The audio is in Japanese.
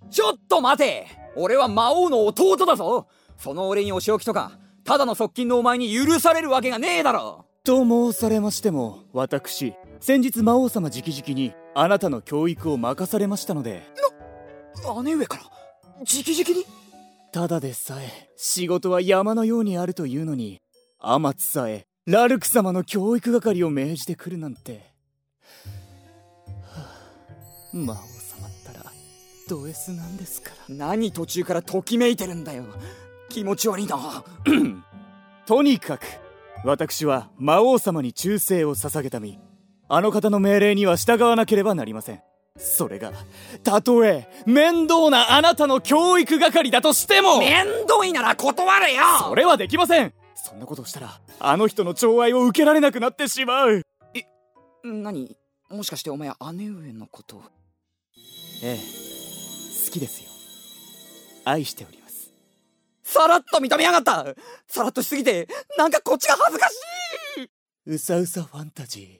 ちょっと待て。俺は魔王の弟だぞ。その俺にお仕置きとかただの側近のお前に許されるわけがねえだろ。 と申されましても、私先日魔王様直々にあなたの教育を任されましたので。 姉上から直々に？ ただでさえ仕事は山のようにあるというのに、天津さえラルク様の教育係を命じてくるなんて。魔王様ったらド S なんですから。 何途中からときめいてるんだよ。気持ち悪いな。 とにかく私は魔王様に忠誠を捧げた身、あの方の命令には従わなければなりません。それがたとえ面倒なあなたの教育係だとしても。 面倒いなら断れよ。 それはできません。そんなことをしたらあの人の寵愛を受けられなくなってしまう。 何？もしかしてお前姉上のこと？ ええ、好きですよ。愛しております。 さらっと認めやがった。さらっとしすぎてなんかこっちが恥ずかしい。 うさうさファンタジー。